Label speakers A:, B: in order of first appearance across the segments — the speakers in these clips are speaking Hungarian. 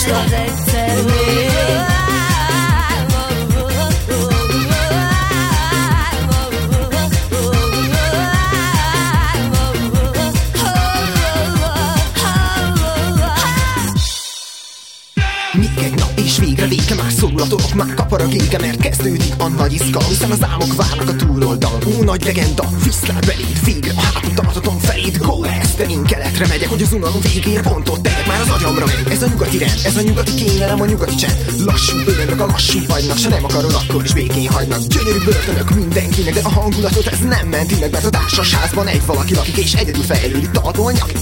A: most az egyszer még.
B: Még egy nap és végre vége, már szól a dolog, már kapar a gége, mert kezdődik a nagy izgalom, hiszen az álmok várnak a túloldalon. Ó, nagy legenda, viszlát beléd, végre a hátul tartatom feléd. Go ezt, én keletre megyek, hogy az unalom végére pontot tegyek, már az agyamra megy. Ez a nyugati rend, ez a nyugati kényelem, a nyugati csend. Lassú örömök a lassú fagynak, se nem akarod, akkor is békén hagynak. Gyönyörű börtönök mindenkinek, de a hangulatot ez nem menti meg, mert a társasházban egy valaki lakik, és egyedül fejlődik, tartól nyakig.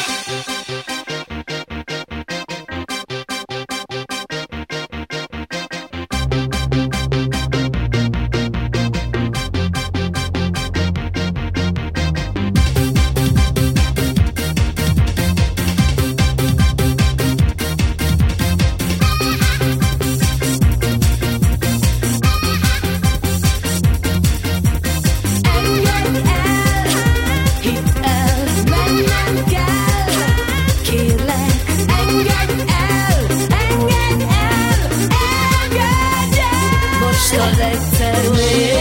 A: Az egyszer még.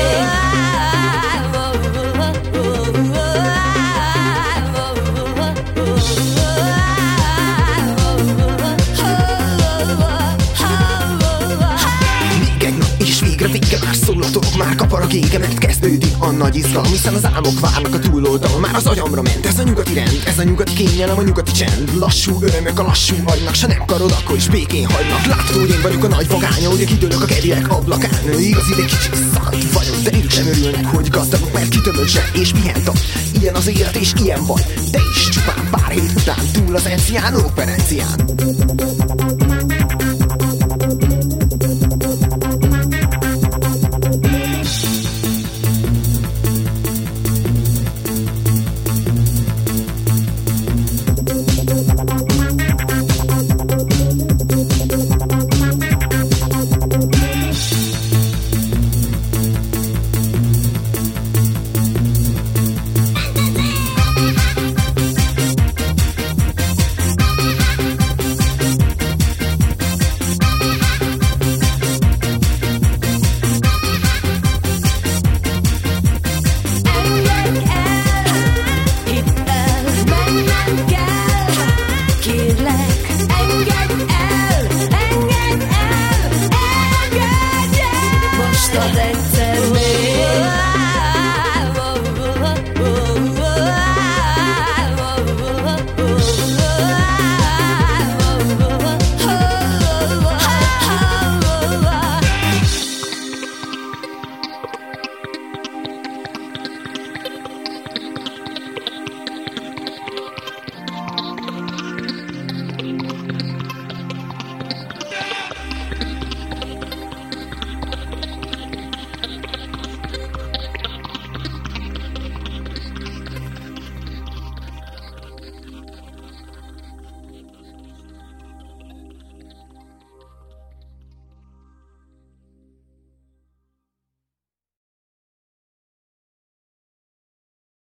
B: Még egy nap és végre vége, már szól a dolog, már kapar a gége, mert kezdődik a nagy izgalom, hiszen az álmok várnak a túloldalon, már az agyamra ment. Ez a nyugati rend, ez a nyugati kényelem, a nyugati csend. Lassú örömök a lassú agynak, se nem akarod, akkor is békén hagynak. Látod, hogy én vagyok a nagy vagánya, hogy kidőlök a kedélyek ablakán. Igaz, ide kicsit szakadt vagyok, de ők sem örülnek, hogy gazdagok, mert kitömött zseb és pihent. Ilyen az élet és ilyen vagy, de is csupán pár hét után túl az encián, operencián.